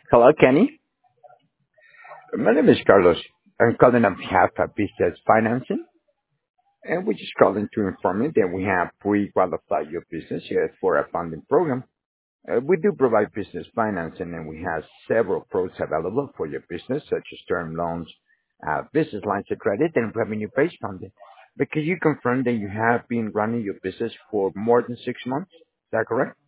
Hello, Kenny. My name is Carlos. I'm calling on behalf of Business Financing, and we're just calling to inform you that we have pre-qualified your business here for a funding program. We do provide business financing, and we have several products available for your business, such as term loans, business lines of credit, and revenue-based funding. But can you confirm that you have been running your business for more than 6 months? Is that correct?